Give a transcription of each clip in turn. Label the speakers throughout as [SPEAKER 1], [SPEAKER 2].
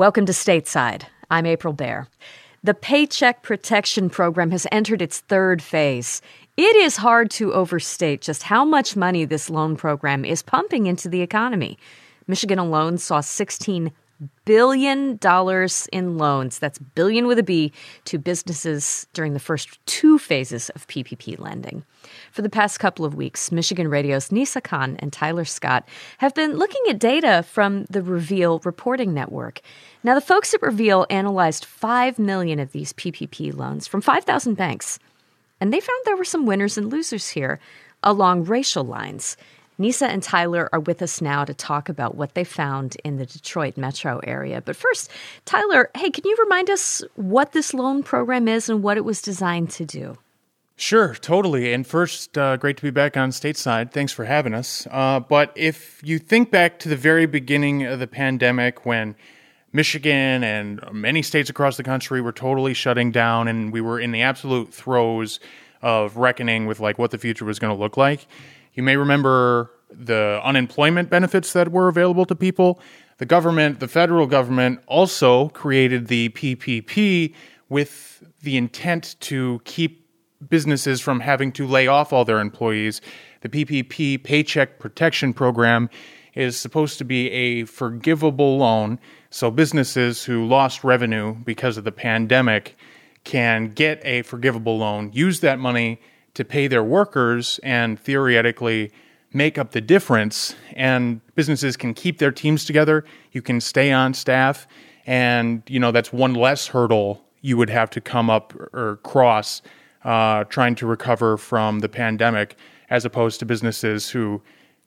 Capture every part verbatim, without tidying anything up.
[SPEAKER 1] Welcome to Stateside. I'm April Baer. The Paycheck Protection Program has entered its third phase. It is hard to overstate just how much money this loan program is pumping into the economy. Michigan alone saw sixteen billion dollars in loans, that's billion with a B, to businesses during the first two phases of P P P lending. For the past couple of weeks, Michigan Radio's Nisa Khan and Tyler Scott have been looking at data from the Reveal reporting network. Now, the folks at Reveal analyzed five million of these P P P loans from five thousand banks, and they found there were some winners and losers here along racial lines. Nisa and Tyler are with us now to talk about what they found in the Detroit metro area. But first, Tyler, hey, can you remind us what this loan program is and what it was designed to do?
[SPEAKER 2] Sure, totally. And first, uh, great to be back on Stateside. Thanks for having us. Uh, but if you think back to the very beginning of the pandemic when Michigan and many states across the country were totally shutting down and we were in the absolute throes of reckoning with like what the future was going to look like, you may remember the unemployment benefits that were available to people. The government, the federal government, also created the P P P with the intent to keep businesses from having to lay off all their employees. The P P P Paycheck Protection Program is supposed to be a forgivable loan, so businesses who lost revenue because of the pandemic can get a forgivable loan, use that money to pay their workers and theoretically make up the difference, and businesses can keep their teams together. You can stay on staff, and you know that's one less hurdle you would have to come up or cross uh, trying to recover from the pandemic, as opposed to businesses who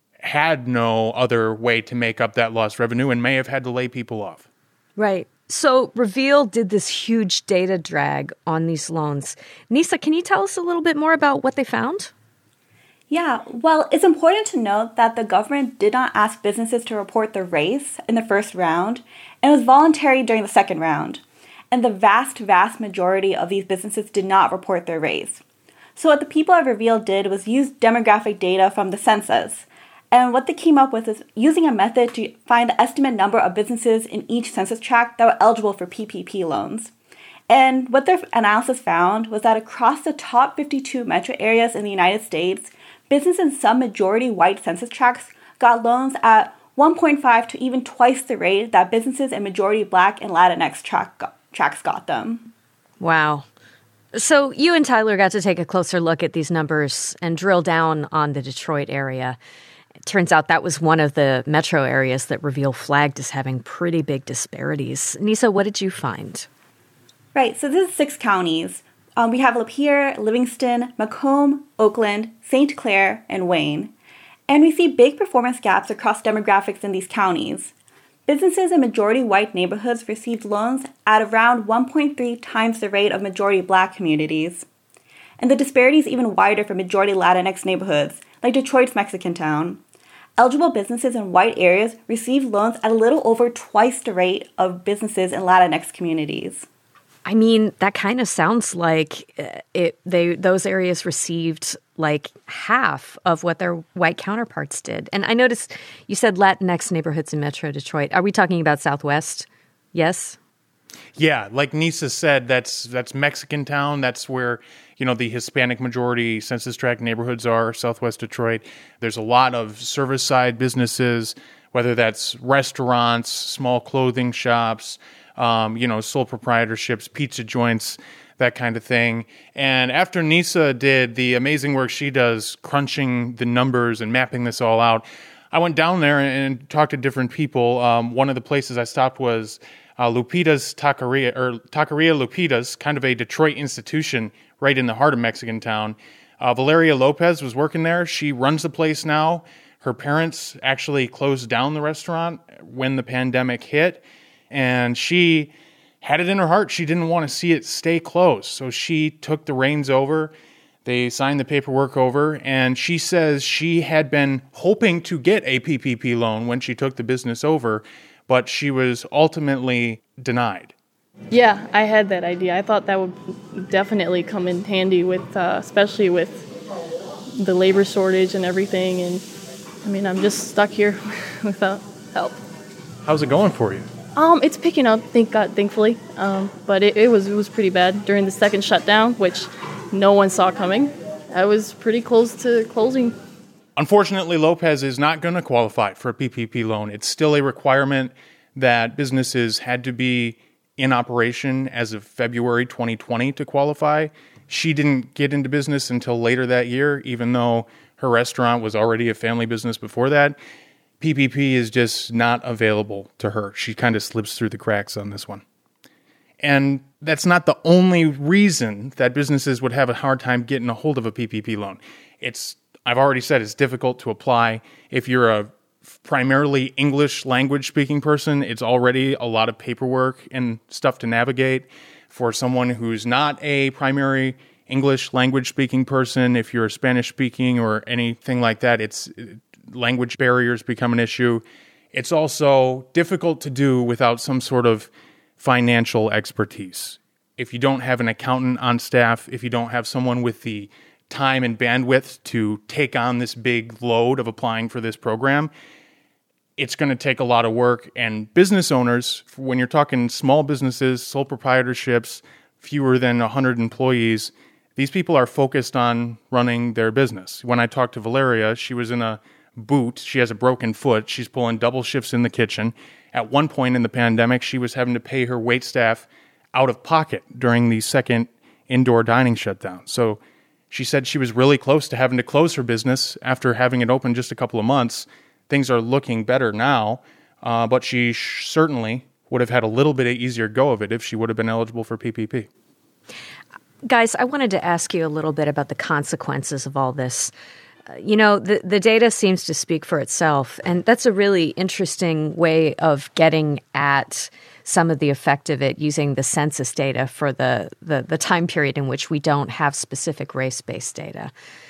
[SPEAKER 2] had no other way to make up that lost revenue and may have had to lay people off.
[SPEAKER 1] Right. So Reveal did this huge data drag on these loans. Nisa, can you tell us a little bit more about what they found?
[SPEAKER 3] Yeah, well, it's important to note that the government did not ask businesses to report their race in the first round, and it was voluntary during the second round. And the vast, vast majority of these businesses did not report their race. So what the people at Reveal did was use demographic data from the census. And what they came up with is using a method to find the estimate number of businesses in each census tract that were eligible for P P P loans. And what their analysis found was that across the top fifty-two metro areas in the United States, businesses in some majority white census tracts got loans at one point five to even twice the rate that businesses in majority Black and Latinx track got, tracts got them.
[SPEAKER 1] Wow. So you and Tyler got to take a closer look at these numbers and drill down on the Detroit area. It turns out that was one of the metro areas that Reveal flagged as having pretty big disparities. Nisa, what did you find?
[SPEAKER 3] Right, so this is six counties. Um, we have Lapeer, Livingston, Macomb, Oakland, Saint Clair, and Wayne. And we see big performance gaps across demographics in these counties. Businesses in majority white neighborhoods received loans at around one point three times the rate of majority Black communities. And the disparity is even wider for majority Latinx neighborhoods, like Detroit's Mexicantown. Eligible businesses in white areas received loans at a little over twice the rate of businesses in Latinx communities.
[SPEAKER 1] I mean, that kind of sounds like it. They those areas received like half of what their white counterparts did. And I noticed you said Latinx neighborhoods in Metro Detroit. Are we talking about Southwest? Yes?
[SPEAKER 2] Yeah, like Nisa said, that's that's Mexicantown. That's where, you know, the Hispanic majority census tract neighborhoods are, Southwest Detroit. There's a lot of service side businesses, whether that's restaurants, small clothing shops, um, you know, sole proprietorships, pizza joints, that kind of thing. And after Nisa did the amazing work she does, crunching the numbers and mapping this all out, I went down there and talked to different people. Um, one of the places I stopped was uh, Lupita's Taqueria, or Taqueria Lupita's, kind of a Detroit institution right in the heart of Mexicantown. Uh, Valeria Lopez was working there. She runs the place now. Her parents actually closed down the restaurant when the pandemic hit, and she had it in her heart. She didn't want to see it stay closed, so she took the reins over. They signed the paperwork over, and she says she had been hoping to get a P P P loan when she took the business over, but she was ultimately denied.
[SPEAKER 4] Yeah, I had that idea. I thought that would definitely come in handy with, uh, especially with the labor shortage and everything. And I mean, I'm just stuck here without help.
[SPEAKER 2] How's it going for you?
[SPEAKER 4] Um, it's picking up, thank God, thankfully. Um, but it, it was it was pretty bad during the second shutdown, which no one saw coming. I was pretty close to closing.
[SPEAKER 2] Unfortunately, Lopez is not going to qualify for a P P P loan. It's still a requirement that businesses had to be in operation as of February twenty twenty to qualify. She didn't get into business until later that year, even though her restaurant was already a family business before that. P P P is just not available to her. She kind of slips through the cracks on this one. And that's not the only reason that businesses would have a hard time getting a hold of a P P P loan. It's, I've already said, it's difficult to apply. If you're a primarily English language speaking person, it's already a lot of paperwork and stuff to navigate. For someone who's not a primary English language speaking person, if you're Spanish speaking or anything like that, it's language barriers become an issue. It's also difficult to do without some sort of financial expertise. If you don't have an accountant on staff, if you don't have someone with the time and bandwidth to take on this big load of applying for this program, it's going to take a lot of work. And business owners, when you're talking small businesses, sole proprietorships, fewer than one hundred employees, these people are focused on running their business. When I talked to Valeria, she was in a boot. She has a broken foot. She's pulling double shifts in the kitchen. At one point in the pandemic, she was having to pay her waitstaff out of pocket during the second indoor dining shutdown. So she said she was really close to having to close her business after having it open just a couple of months. Things are looking better now, uh, but she sh- certainly would have had a little bit easier go of it if she would have been eligible for P P P.
[SPEAKER 1] Guys, I wanted to ask you a little bit about the consequences of all this. Uh, you know, the, the data seems to speak for itself, and that's a really interesting way of getting at some of the effect of it using the census data for the, the, the time period in which we don't have specific race-based data.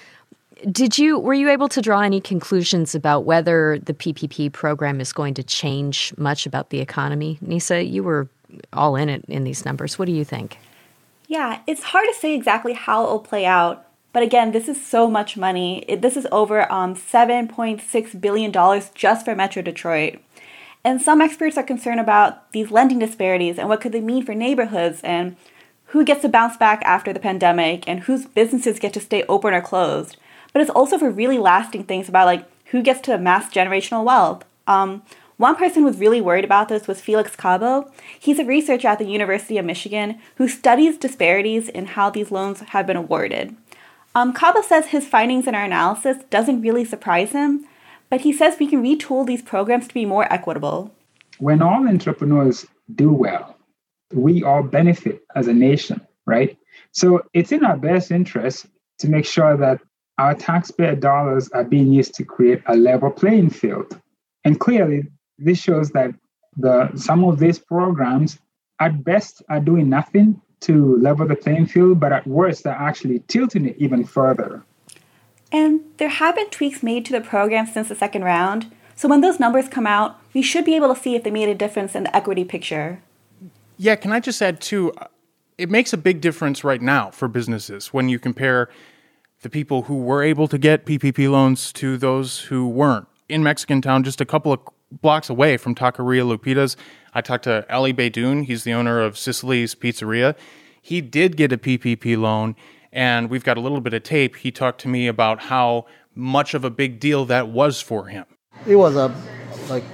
[SPEAKER 1] Did you were you able to draw any conclusions about whether the P P P program is going to change much about the economy? Nisa, you were all in it in these numbers. What do you think?
[SPEAKER 3] Yeah, it's hard to say exactly how it will play out. But again, this is so much money. It, this is over um, seven point six billion dollars just for Metro Detroit. And some experts are concerned about these lending disparities and what could they mean for neighborhoods and who gets to bounce back after the pandemic and whose businesses get to stay open or closed. But it's also for really lasting things about like who gets to amass generational wealth. Um, one person who was really worried about this was Felix Cabo. He's a researcher at the University of Michigan who studies disparities in how these loans have been awarded. Um, Cabo says his findings in our analysis doesn't really surprise him, but he says we can retool these programs to be more equitable.
[SPEAKER 5] When all entrepreneurs do well, we all benefit as a nation, right? So it's in our best interest to make sure that our taxpayer dollars are being used to create a level playing field. And clearly, this shows that the some of these programs at best are doing nothing to level the playing field, but at worst, they're actually tilting it even further.
[SPEAKER 3] And there have been tweaks made to the program since the second round. So when those numbers come out, we should be able to see if they made a difference in the equity picture.
[SPEAKER 2] Yeah, can I just add, too, it makes a big difference right now for businesses when you compare the people who were able to get P P P loans to those who weren't. In Mexican Town, just a couple of blocks away from Taqueria Lupita's, I talked to Ali Beydoun. He's the owner of Sicily's Pizzeria. He did get a P P P loan, and we've got a little bit of tape. He talked to me about how much of a big deal that was for him.
[SPEAKER 6] It was a like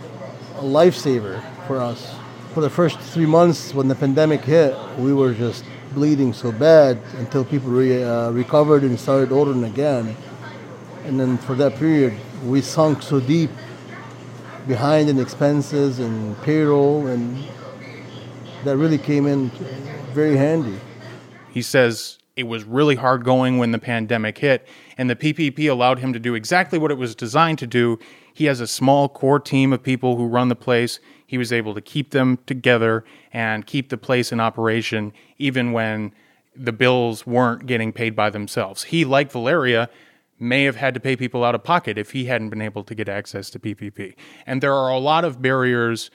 [SPEAKER 6] a lifesaver for us. For the first three months when the pandemic hit, we were just bleeding so bad until people re, uh, recovered and started ordering again. And then for that period, we sunk so deep behind in expenses and payroll, and that really came in very handy.
[SPEAKER 2] He says it was really hard going when the pandemic hit, and the P P P allowed him to do exactly what it was designed to do. He has a small core team of people who run the place. He was able to keep them together and keep the place in operation even when the bills weren't getting paid by themselves. He, like Valeria, may have had to pay people out of pocket if he hadn't been able to get access to P P P. And there are a lot of barriers,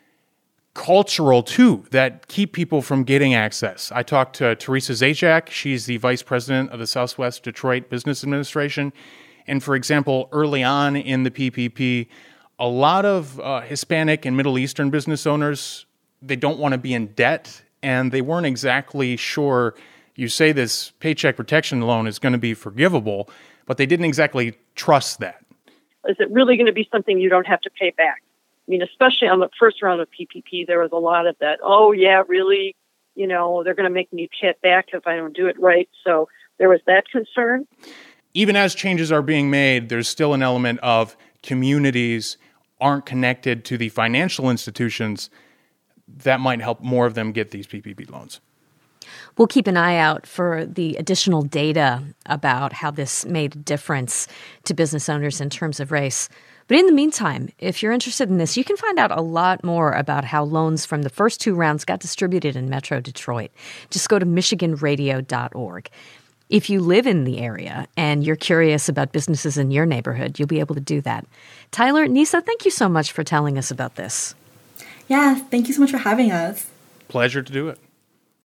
[SPEAKER 2] cultural too, that keep people from getting access. I talked to Teresa Zajac. She's the vice president of the Southwest Detroit Business Administration. And for example, early on in the P P P, a lot of uh, Hispanic and Middle Eastern business owners, they don't want to be in debt, and they weren't exactly sure. You say this Paycheck Protection loan is going to be forgivable, but they didn't exactly trust that.
[SPEAKER 7] Is it really going to be something you don't have to pay back? I mean, especially on the first round of P P P, there was a lot of that, oh, yeah, really, you know, they're going to make me pay it back if I don't do it right. So there was that concern.
[SPEAKER 2] Even as changes are being made, there's still an element of communities aren't connected to the financial institutions that might help more of them get these P P P loans.
[SPEAKER 1] We'll keep an eye out for the additional data about how this made a difference to business owners in terms of race. But in the meantime, if you're interested in this, you can find out a lot more about how loans from the first two rounds got distributed in Metro Detroit. Just go to michigan radio dot org. If you live in the area and you're curious about businesses in your neighborhood, you'll be able to do that. Tyler, Nisa, thank you so much for telling us about this.
[SPEAKER 3] Yeah, thank you so much for having us.
[SPEAKER 2] Pleasure to do it.